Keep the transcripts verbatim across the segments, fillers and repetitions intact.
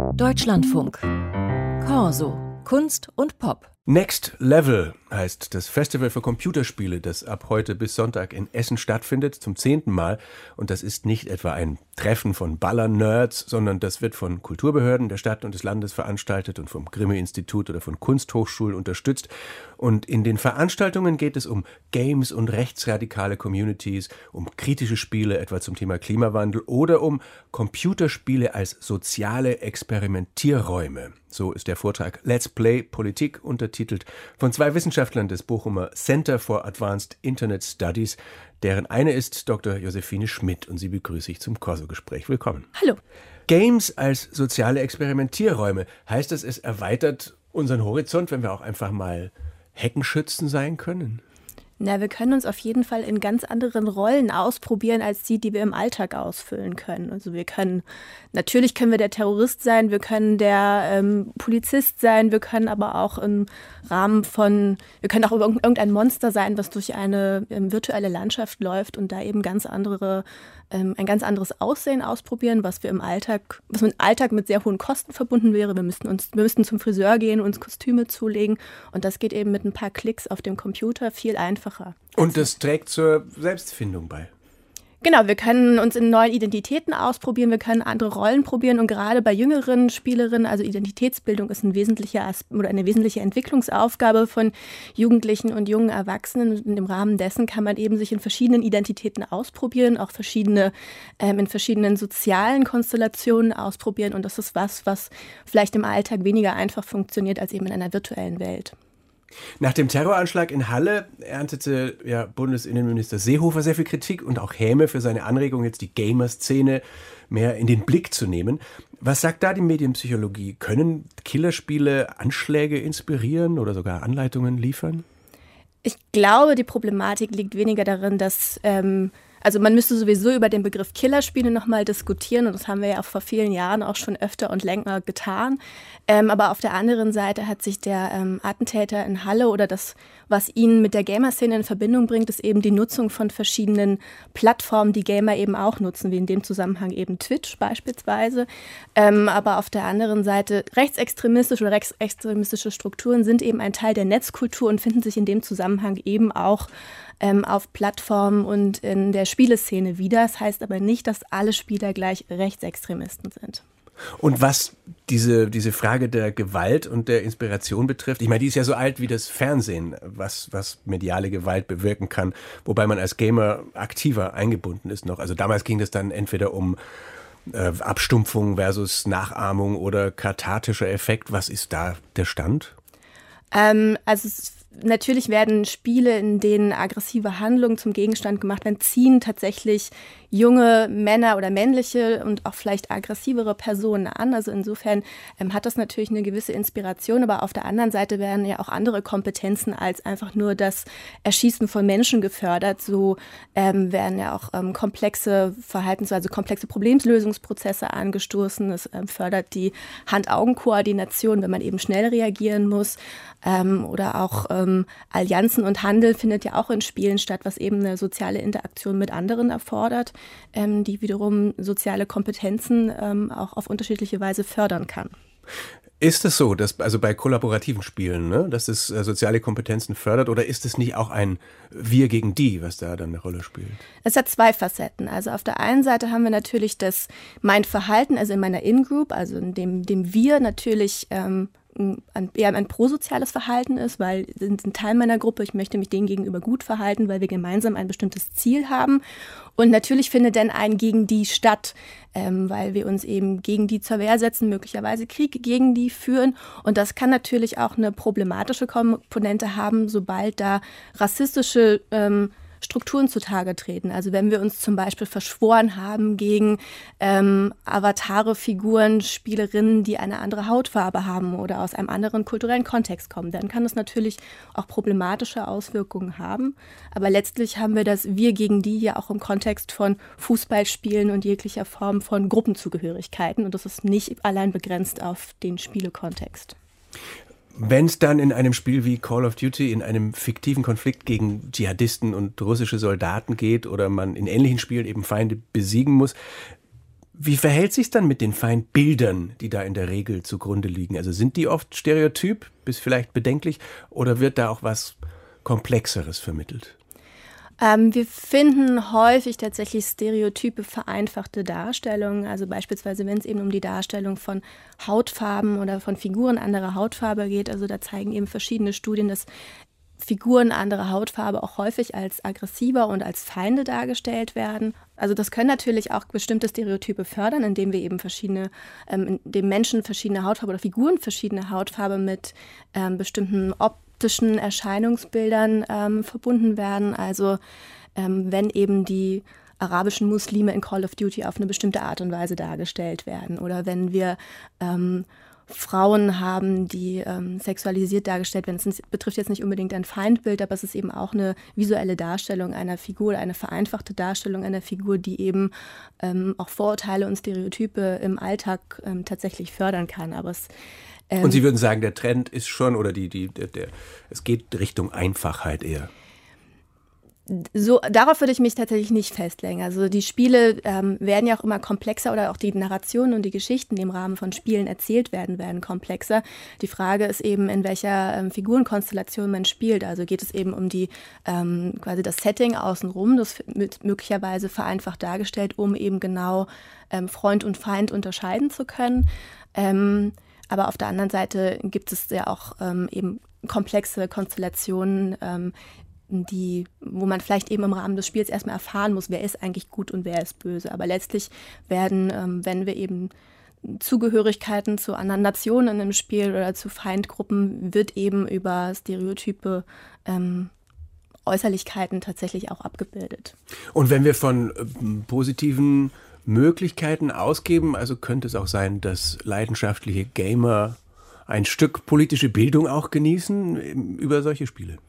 Deutschlandfunk. Corso. Kunst und Pop. Next Level heißt das Festival für Computerspiele, das ab heute bis Sonntag in Essen stattfindet, zum zehnten Mal. Und das ist nicht etwa ein Treffen von Baller-Nerds, sondern das wird von Kulturbehörden der Stadt und des Landes veranstaltet und vom Grimme-Institut oder von Kunsthochschulen unterstützt. Und in den Veranstaltungen geht es um Games und rechtsradikale Communities, um kritische Spiele, etwa zum Thema Klimawandel, oder um Computerspiele als soziale Experimentierräume. So ist der Vortrag Let's Play Politik untertitelt von zwei Wissenschaftlern des Bochumer Center for Advanced Internet Studies, deren eine ist Doktor Josephine Schmidt, und sie begrüße ich zum Corso-Gespräch. Willkommen. Hallo. Games als soziale Experimentierräume. Heißt das, es erweitert unseren Horizont, wenn wir auch einfach mal Heckenschützen sein können? Na, wir können uns auf jeden Fall in ganz anderen Rollen ausprobieren, als die, die wir im Alltag ausfüllen können. Also wir können, natürlich können wir der Terrorist sein, wir können der ähm, Polizist sein, wir können aber auch im Rahmen von, wir können auch irgendein Monster sein, was durch eine ähm, virtuelle Landschaft läuft und da eben ganz andere, ähm, ein ganz anderes Aussehen ausprobieren, was wir im Alltag, was im Alltag mit sehr hohen Kosten verbunden wäre. Wir müssten uns, wir müssten zum Friseur gehen, uns Kostüme zulegen, und das geht eben mit ein paar Klicks auf dem Computer viel einfacher. Und das trägt zur Selbstfindung bei. Genau, wir können uns in neuen Identitäten ausprobieren, wir können andere Rollen probieren, und gerade bei jüngeren Spielerinnen, also Identitätsbildung ist ein wesentlicher Asp- oder eine wesentliche Entwicklungsaufgabe von Jugendlichen und jungen Erwachsenen. Und im Rahmen dessen kann man eben sich in verschiedenen Identitäten ausprobieren, auch verschiedene ähm, in verschiedenen sozialen Konstellationen ausprobieren, und das ist was, was vielleicht im Alltag weniger einfach funktioniert als eben in einer virtuellen Welt. Nach dem Terroranschlag in Halle erntete ja Bundesinnenminister Seehofer sehr viel Kritik und auch Häme für seine Anregung, jetzt die Gamer-Szene mehr in den Blick zu nehmen. Was sagt da die Medienpsychologie? Können Killerspiele Anschläge inspirieren oder sogar Anleitungen liefern? Ich glaube, die Problematik liegt weniger darin, dass ähm, Also man müsste sowieso über den Begriff Killerspiele nochmal diskutieren, und das haben wir ja auch vor vielen Jahren auch schon öfter und länger getan. Ähm, aber auf der anderen Seite hat sich der ähm, Attentäter in Halle, oder das, was ihn mit der Gamer-Szene in Verbindung bringt, ist eben die Nutzung von verschiedenen Plattformen, die Gamer eben auch nutzen, wie in dem Zusammenhang eben Twitch beispielsweise. Ähm, aber auf der anderen Seite rechtsextremistische oder rechtsextremistische Strukturen sind eben ein Teil der Netzkultur und finden sich in dem Zusammenhang eben auch ähm, auf Plattformen und in der Spieleszene wieder. Das heißt aber nicht, dass alle Spieler gleich Rechtsextremisten sind. Und was diese, diese Frage der Gewalt und der Inspiration betrifft, ich meine, die ist ja so alt wie das Fernsehen, was, was mediale Gewalt bewirken kann, wobei man als Gamer aktiver eingebunden ist noch. Also damals ging es dann entweder um äh, Abstumpfung versus Nachahmung oder kathartischer Effekt. Was ist da der Stand? Ähm, also es Natürlich werden Spiele, in denen aggressive Handlungen zum Gegenstand gemacht werden, ziehen tatsächlich junge Männer oder männliche und auch vielleicht aggressivere Personen an. Also insofern ähm, hat das natürlich eine gewisse Inspiration, aber auf der anderen Seite werden ja auch andere Kompetenzen als einfach nur das Erschießen von Menschen gefördert. So ähm, werden ja auch ähm, komplexe Verhaltens-, also komplexe Problemlösungsprozesse angestoßen. Es ähm, fördert die Hand-Augen-Koordination, wenn man eben schnell reagieren muss. Ähm, oder auch ähm, Allianzen und Handel findet ja auch in Spielen statt, was eben eine soziale Interaktion mit anderen erfordert, ähm, die wiederum soziale Kompetenzen ähm, auch auf unterschiedliche Weise fördern kann. Ist es so, dass also bei kollaborativen Spielen, ne, dass es äh, soziale Kompetenzen fördert, oder ist es nicht auch ein Wir gegen die, was da dann eine Rolle spielt? Es hat zwei Facetten. Also auf der einen Seite haben wir natürlich das mein Verhalten, also in meiner In-Group, also in dem, dem Wir natürlich ähm, ein, eher ein prosoziales Verhalten ist, weil sie sind ein Teil meiner Gruppe, ich möchte mich denen gegenüber gut verhalten, weil wir gemeinsam ein bestimmtes Ziel haben. Und natürlich findet dann ein gegen die statt, ähm, weil wir uns eben gegen die zur Wehr setzen, möglicherweise Krieg gegen die führen. Und das kann natürlich auch eine problematische Komponente haben, sobald da rassistische ähm, Strukturen zutage treten. Also wenn wir uns zum Beispiel verschworen haben gegen ähm, Avatare, Figuren, Spielerinnen, die eine andere Hautfarbe haben oder aus einem anderen kulturellen Kontext kommen, dann kann das natürlich auch problematische Auswirkungen haben. Aber letztlich haben wir das Wir gegen die ja auch im Kontext von Fußballspielen und jeglicher Form von Gruppenzugehörigkeiten. Und das ist nicht allein begrenzt auf den Spielekontext. Wenn es dann in einem Spiel wie Call of Duty in einem fiktiven Konflikt gegen Dschihadisten und russische Soldaten geht oder man in ähnlichen Spielen eben Feinde besiegen muss, Wie verhält sich dann mit den Feindbildern, die da in der Regel zugrunde liegen? Also sind die oft stereotyp bis vielleicht bedenklich oder wird da auch was Komplexeres vermittelt? Ähm, wir finden häufig tatsächlich stereotype, vereinfachte Darstellungen. Also beispielsweise, wenn es eben um die Darstellung von Hautfarben oder von Figuren anderer Hautfarbe geht. Also da zeigen eben verschiedene Studien, dass Figuren anderer Hautfarbe auch häufig als aggressiver und als Feinde dargestellt werden. Also das können natürlich auch bestimmte Stereotype fördern, indem wir eben verschiedene, ähm, indem Menschen verschiedene Hautfarbe oder Figuren verschiedene Hautfarbe mit ähm, bestimmten optischen Erscheinungsbildern ähm, verbunden werden. Also ähm, wenn eben die arabischen Muslime in Call of Duty auf eine bestimmte Art und Weise dargestellt werden oder wenn wir ähm, Frauen haben, die ähm, sexualisiert dargestellt werden. Es betrifft jetzt nicht unbedingt ein Feindbild, aber es ist eben auch eine visuelle Darstellung einer Figur, eine vereinfachte Darstellung einer Figur, die eben ähm, auch Vorurteile und Stereotype im Alltag ähm, tatsächlich fördern kann. Aber es, ähm, und Sie würden sagen, der Trend ist schon, oder die, die, der, der, es geht Richtung Einfachheit eher. So, darauf würde ich mich tatsächlich nicht festlegen. Also die Spiele ähm, werden ja auch immer komplexer oder auch die Narrationen und die Geschichten, die im Rahmen von Spielen erzählt werden, werden komplexer. Die Frage ist eben, in welcher ähm, Figurenkonstellation man spielt. Also geht es eben um die ähm, quasi das Setting außenrum, das wird möglicherweise vereinfacht dargestellt, um eben genau ähm, Freund und Feind unterscheiden zu können. Ähm, aber auf der anderen Seite gibt es ja auch ähm, eben komplexe Konstellationen, ähm, die, wo man vielleicht eben im Rahmen des Spiels erstmal erfahren muss, wer ist eigentlich gut und wer ist böse. Aber letztlich werden, ähm, wenn wir eben Zugehörigkeiten zu anderen Nationen im Spiel oder zu Feindgruppen, wird eben über Stereotype ähm, Äußerlichkeiten tatsächlich auch abgebildet. Und wenn wir von äh, positiven Möglichkeiten ausgeben, also könnte es auch sein, dass leidenschaftliche Gamer ein Stück politische Bildung auch genießen über solche Spiele?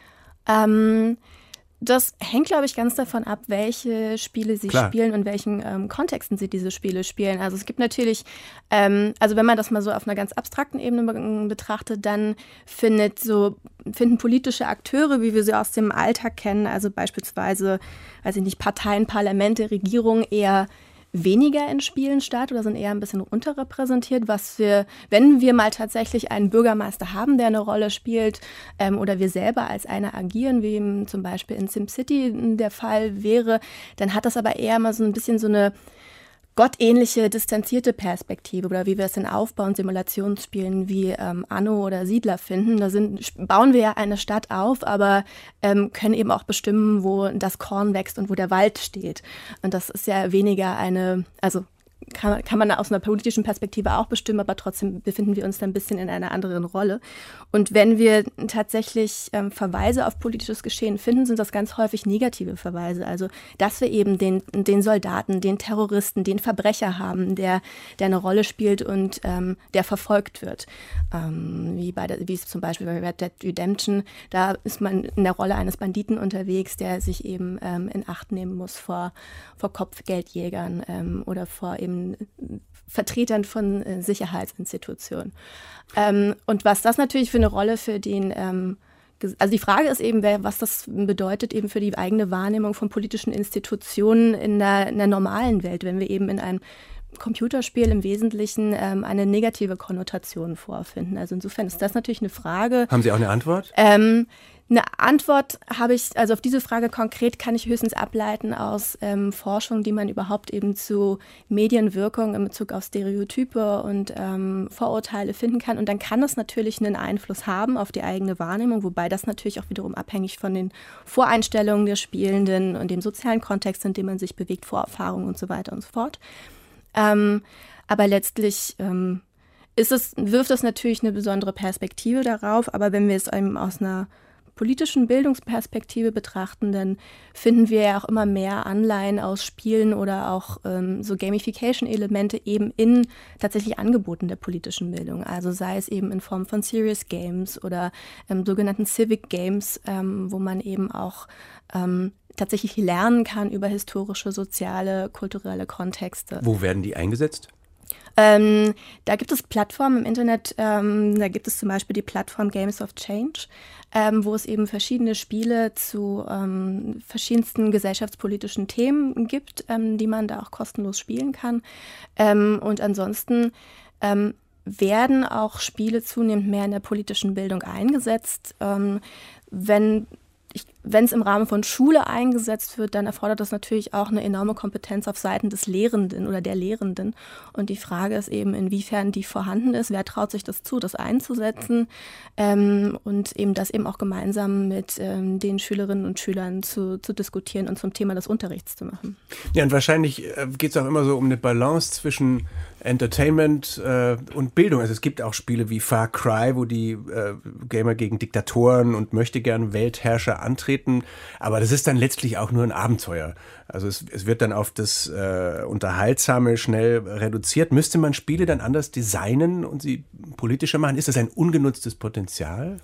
Ähm, das hängt, glaube ich, ganz davon ab, welche Spiele sie Klar. spielen und welchen ähm, Kontexten sie diese Spiele spielen. Also es gibt natürlich, ähm, also wenn man das mal so auf einer ganz abstrakten Ebene be- betrachtet, dann findet so, finden politische Akteure, wie wir sie aus dem Alltag kennen, also beispielsweise, weiß ich nicht, Parteien, Parlamente, Regierungen eher weniger in Spielen statt oder sind eher ein bisschen unterrepräsentiert, was wir, wenn wir mal tatsächlich einen Bürgermeister haben, der eine Rolle spielt ähm, oder wir selber als einer agieren, wie eben zum Beispiel in SimCity der Fall wäre, dann hat das aber eher mal so ein bisschen so eine gottähnliche, distanzierte Perspektive oder wie wir es in Aufbau- und Simulationsspielen wie ähm, Anno oder Siedler finden. Da sind, bauen wir ja eine Stadt auf, aber ähm, können eben auch bestimmen, wo das Korn wächst und wo der Wald steht. Und das ist ja weniger eine, also kann, kann man aus einer politischen Perspektive auch bestimmen, aber trotzdem befinden wir uns da ein bisschen in einer anderen Rolle. Und wenn wir tatsächlich ähm, Verweise auf politisches Geschehen finden, sind das ganz häufig negative Verweise. Also, dass wir eben den, den Soldaten, den Terroristen, den Verbrecher haben, der, der eine Rolle spielt und ähm, der verfolgt wird. Ähm, wie, bei der, wie es zum Beispiel bei Red Dead Redemption, da ist man in der Rolle eines Banditen unterwegs, der sich eben ähm, in Acht nehmen muss vor, vor Kopfgeldjägern ähm, oder vor eben Vertretern von äh, Sicherheitsinstitutionen. Ähm, und was das natürlich für eine Rolle für den, ähm, also die Frage ist eben, wer, was das bedeutet eben für die eigene Wahrnehmung von politischen Institutionen in der, in der normalen Welt, wenn wir eben in einem Computerspiel im Wesentlichen ähm, eine negative Konnotation vorfinden. Also insofern ist das natürlich eine Frage. Haben Sie auch eine Antwort? Ähm, Eine Antwort habe ich, also auf diese Frage konkret kann ich höchstens ableiten aus ähm, Forschung, die man überhaupt eben zu Medienwirkung in Bezug auf Stereotype und ähm, Vorurteile finden kann. Und dann kann das natürlich einen Einfluss haben auf die eigene Wahrnehmung, wobei das natürlich auch wiederum abhängig von den Voreinstellungen der Spielenden und dem sozialen Kontext, in dem man sich bewegt, Vorerfahrungen und so weiter und so fort. Ähm, aber letztlich ähm, ist es, wirft es natürlich eine besondere Perspektive darauf, aber wenn wir es eben aus einer politischen Bildungsperspektive betrachten, dann finden wir ja auch immer mehr Anleihen aus Spielen oder auch ähm, so Gamification-Elemente eben in tatsächlich Angeboten der politischen Bildung. Also sei es eben in Form von Serious Games oder ähm, sogenannten Civic Games, ähm, wo man eben auch ähm, tatsächlich lernen kann über historische, soziale, kulturelle Kontexte. Wo werden die eingesetzt? Ähm, da gibt es Plattformen im Internet, ähm, da gibt es zum Beispiel die Plattform Games of Change, ähm, wo es eben verschiedene Spiele zu ähm, verschiedensten gesellschaftspolitischen Themen gibt, ähm, die man da auch kostenlos spielen kann. Ähm, und ansonsten ähm, werden auch Spiele zunehmend mehr in der politischen Bildung eingesetzt. Ähm, wenn Wenn es im Rahmen von Schule eingesetzt wird, dann erfordert das natürlich auch eine enorme Kompetenz auf Seiten des Lehrenden oder der Lehrenden. Und die Frage ist eben, inwiefern die vorhanden ist. Wer traut sich das zu, das einzusetzen ähm, und eben das eben auch gemeinsam mit ähm, den Schülerinnen und Schülern zu, zu diskutieren und zum Thema des Unterrichts zu machen. Ja, und wahrscheinlich äh, geht es auch immer so um eine Balance zwischen Entertainment äh, und Bildung. Also es gibt auch Spiele wie Far Cry, wo die äh, Gamer gegen Diktatoren und möchtegern Weltherrscher antreten, aber das ist dann letztlich auch nur ein Abenteuer. Also es, es wird dann auf das äh, Unterhaltsame schnell reduziert. Müsste man Spiele dann anders designen und sie politischer machen? Ist das ein ungenutztes Potenzial?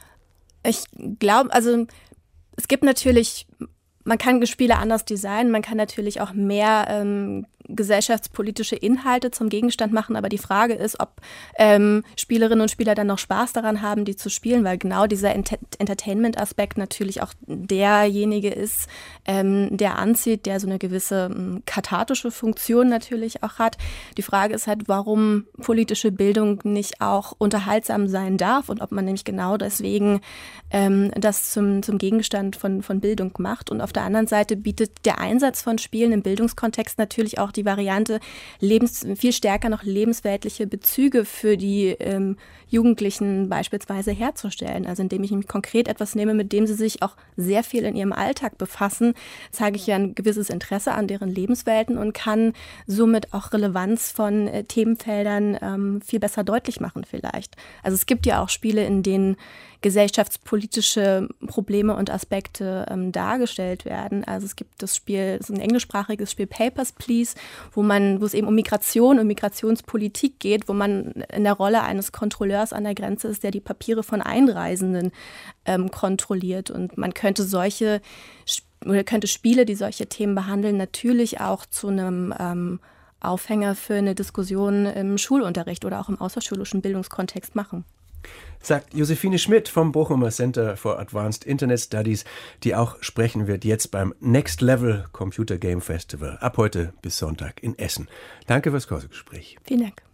Ich glaube, also es gibt natürlich, man kann Spiele anders designen, man kann natürlich auch mehr ähm, gesellschaftspolitische Inhalte zum Gegenstand machen, aber die Frage ist, ob ähm, Spielerinnen und Spieler dann noch Spaß daran haben, die zu spielen, weil genau dieser Ent- Entertainment-Aspekt natürlich auch derjenige ist, ähm, der anzieht, der so eine gewisse ähm, kathartische Funktion natürlich auch hat. Die Frage ist halt, warum politische Bildung nicht auch unterhaltsam sein darf und ob man nämlich genau deswegen ähm, das zum, zum Gegenstand von, von Bildung macht. Und auf der anderen Seite bietet der Einsatz von Spielen im Bildungskontext natürlich auch die Variante, lebens, viel stärker noch lebensweltliche Bezüge für die ähm, Jugendlichen beispielsweise herzustellen. Also indem ich mich konkret etwas nehme, mit dem sie sich auch sehr viel in ihrem Alltag befassen, zeige ich ja ein gewisses Interesse an deren Lebenswelten und kann somit auch Relevanz von äh, Themenfeldern ähm, viel besser deutlich machen vielleicht. Also es gibt ja auch Spiele, in denen gesellschaftspolitische Probleme und Aspekte ähm, dargestellt werden. Also es gibt das Spiel, so ein englischsprachiges Spiel Papers, Please, wo man, wo es eben um Migration und Migrationspolitik geht, wo man in der Rolle eines Kontrolleurs an der Grenze ist, der die Papiere von Einreisenden ähm, kontrolliert. Und man könnte solche oder könnte Spiele, die solche Themen behandeln, natürlich auch zu einem ähm, Aufhänger für eine Diskussion im Schulunterricht oder auch im außerschulischen Bildungskontext machen. Sagt Josephine Schmidt vom Bochumer Center for Advanced Internet Studies, die auch sprechen wird jetzt beim Next Level Computer Game Festival ab heute bis Sonntag in Essen. Danke fürs Kursgespräch. Vielen Dank.